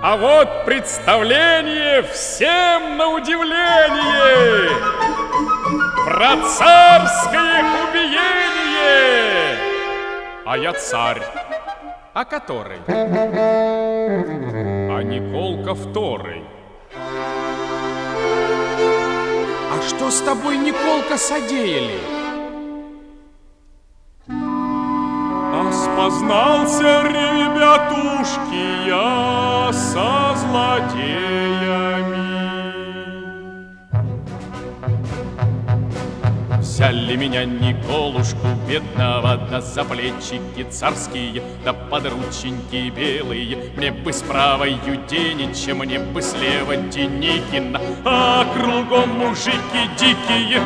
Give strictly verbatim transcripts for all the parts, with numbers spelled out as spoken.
А вот представление всем на удивление про царское убиение. А я царь. А который? А Николка второй. А что с тобой, Николка, содеяли? А спознался, ребятушки, я со злодеями. Взяли меня, Николушку, бедного, да заплечики царские, да подрученьки белые. Мне бы с правою Денича, мне бы слева Деникина, а кругом мужики дикие.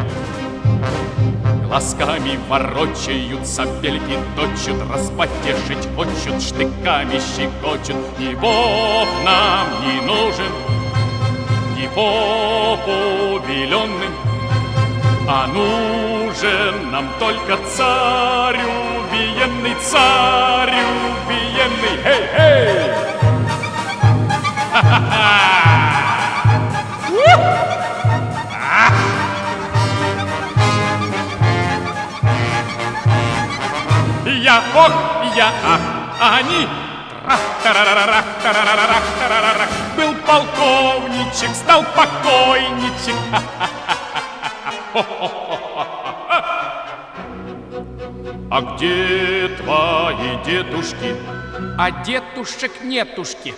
Глазками ворочаются, бельки точат, распотешить хочут, штыками щекочут. Ни бог нам не нужен, ни поп убеленный, а нужен нам только царь убиенный, царь убиенный. Эй-эй! Я ох, я ах, а они трах-тарарарах, тарарарах, тарарарах. Был полковничек, стал покойничек. А где твои дедушки? А дедушек нетушки.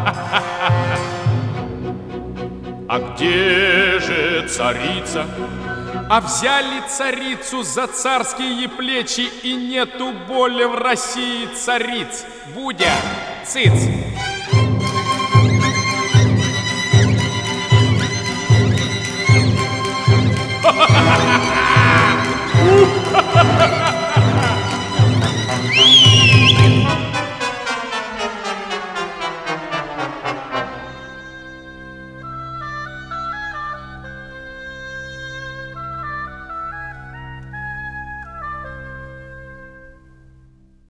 А где же царица? А взяли царицу за царские плечи, и нету более в России цариц. Будя, цыц. Ха-ха-ха!